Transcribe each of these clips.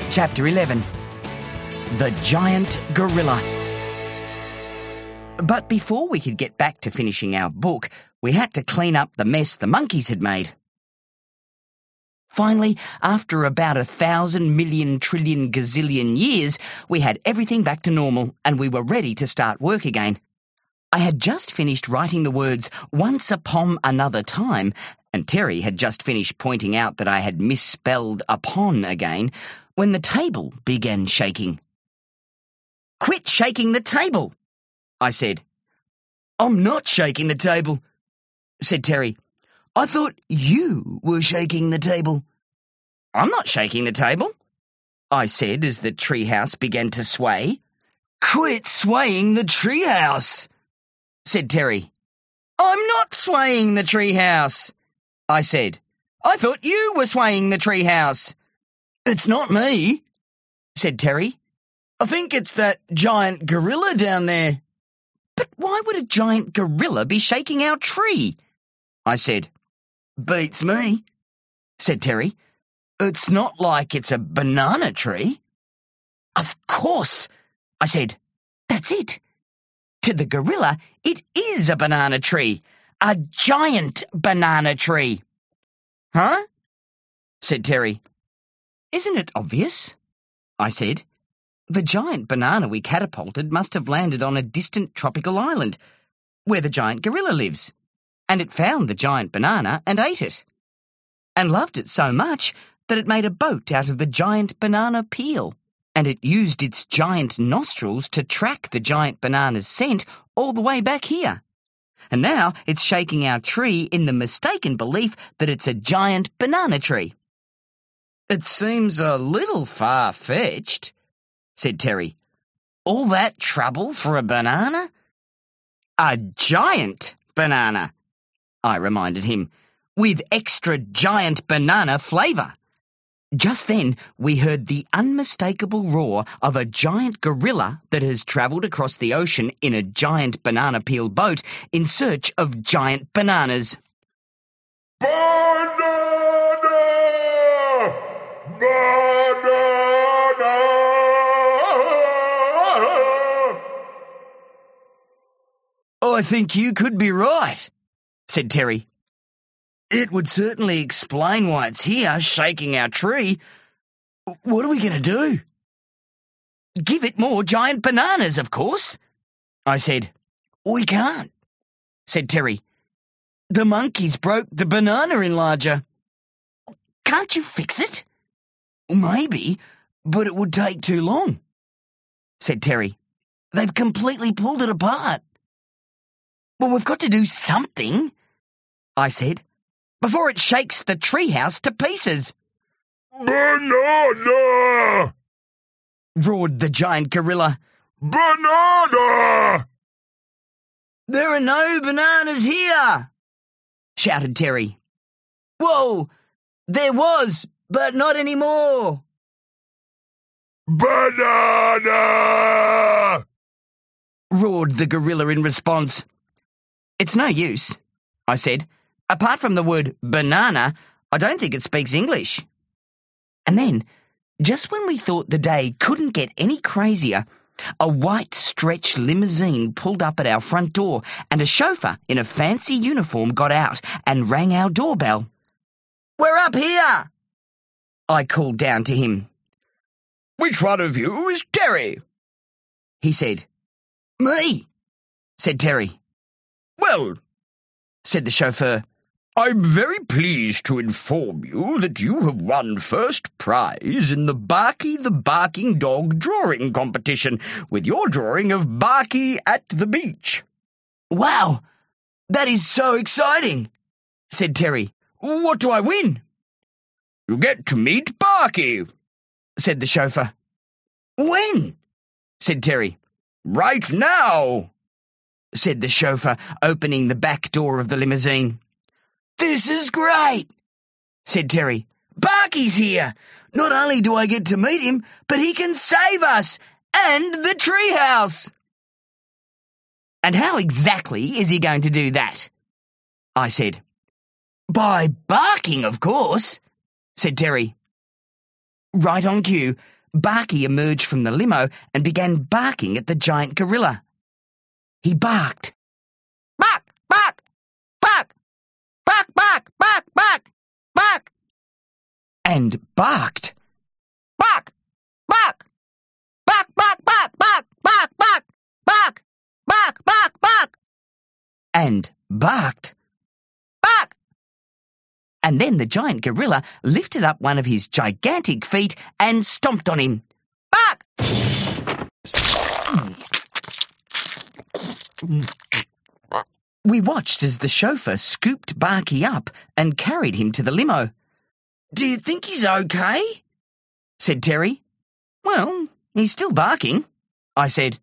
Chapter 11. The Giant Gorilla. But before we could get back to finishing our book, we had to clean up the mess the monkeys had made. Finally, after about 1,000 million trillion gazillion years, we had everything back to normal and we were ready to start work again. I had just finished writing the words "once upon another time," and Terry had just finished pointing out that I had misspelled upon again, when the table began shaking. "Quit shaking the table," I said. "I'm not shaking the table," said Terry. "I thought you were shaking the table." "I'm not shaking the table," I said as the treehouse began to sway. "Quit swaying the treehouse," said Terry. "I'm not swaying the treehouse," I said. "I thought you were swaying the treehouse." "It's not me," said Terry. "I think it's that giant gorilla down there." "But why would a giant gorilla be shaking our tree?" I said. "Beats me," said Terry. "It's not like it's a banana tree." "Of course," I said. "That's it. To the gorilla, it is a banana tree. A giant banana tree." "Huh?" said Terry. "Isn't it obvious?" I said. "The giant banana we catapulted must have landed on a distant tropical island, where the giant gorilla lives, and it found the giant banana and ate it, and loved it so much that it made a boat out of the giant banana peel, and it used its giant nostrils to track the giant banana's scent all the way back here. And now it's shaking our tree in the mistaken belief that it's a giant banana tree." "It seems a little far-fetched," said Terry. "All that trouble for a banana?" "A giant banana," I reminded him, "with extra giant banana flavour." Just then we heard the unmistakable roar of a giant gorilla that has travelled across the ocean in a giant banana peel boat in search of giant bananas. "Banana! Banana!" "I think you could be right," said Terry. "It would certainly explain why it's here, shaking our tree. What are we going to do?" "Give it more giant bananas, of course," I said. "We can't," said Terry. "The monkeys broke the banana enlarger." "Can't you fix it?" "Maybe, but it would take too long," said Terry. "They've completely pulled it apart." "Well, we've got to do something," I said, "before it shakes the treehouse to pieces." "Banana!" roared the giant gorilla. "Banana!" "There are no bananas here," shouted Terry. "Whoa, there was, but not anymore." "Banana!" roared the gorilla in response. "It's no use," I said. "Apart from the word banana, I don't think it speaks English." And then, just when we thought the day couldn't get any crazier, a white stretch limousine pulled up at our front door and a chauffeur in a fancy uniform got out and rang our doorbell. "We're up here," I called down to him. "Which one of you is Terry?" he said. "Me," said Terry. "Well," said the chauffeur, "I'm very pleased to inform you that you have won first prize in the Barky the Barking Dog drawing competition with your drawing of Barky at the beach." "Wow, that is so exciting," said Terry. "What do I win?" "You get to meet Barky," said the chauffeur. "When?" said Terry. "Right now," said the chauffeur, opening the back door of the limousine. "This is great," said Terry. "Barky's here. Not only do I get to meet him, but he can save us and the treehouse." "And how exactly is he going to do that?" I said. "By barking, of course," said Terry. Right on cue, Barky emerged from the limo and began barking at the giant gorilla. He barked. Bark, bark, bark, bark, bark, bark, bark, bark, and barked. Bark, bark, bark, bark, bark, bark, bark, bark, bark, bark, bark, bark, and barked. Bark! And then the giant gorilla lifted up one of his gigantic feet and stomped on him. Bark! We watched as the chauffeur scooped Barky up and carried him to the limo. "Do you think he's okay?" said Terry. "Well, he's still barking," I said.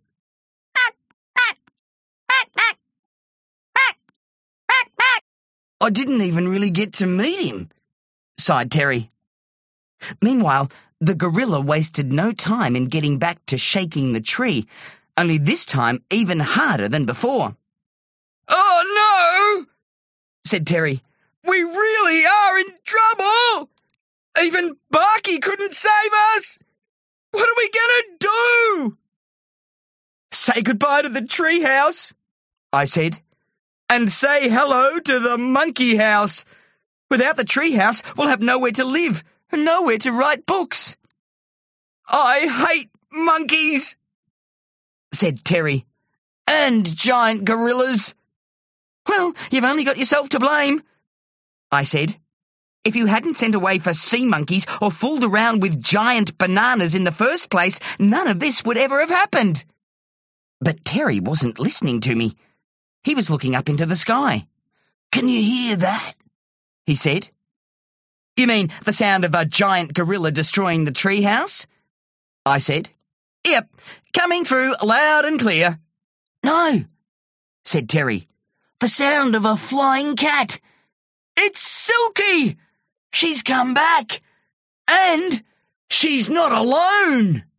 "I didn't even really get to meet him," sighed Terry. Meanwhile, the gorilla wasted no time in getting back to shaking the tree, only this time even harder than before. "Oh no!" said Terry. "We really are in trouble! Even Barky couldn't save us! What are we going to do?" "Say goodbye to the treehouse," I said, "and say hello to the monkey house. Without the treehouse, we'll have nowhere to live and nowhere to write books." "I hate monkeys," said Terry, "and giant gorillas." "Well, you've only got yourself to blame," I said. "If you hadn't sent away for sea monkeys or fooled around with giant bananas in the first place, none of this would ever have happened." But Terry wasn't listening to me. He was looking up into the sky. "Can you hear that?" he said. "You mean the sound of a giant gorilla destroying the treehouse?" I said. "Yep, coming through loud and clear." "No," said Terry. "The sound of a flying cat. It's Silky! She's come back! And she's not alone!"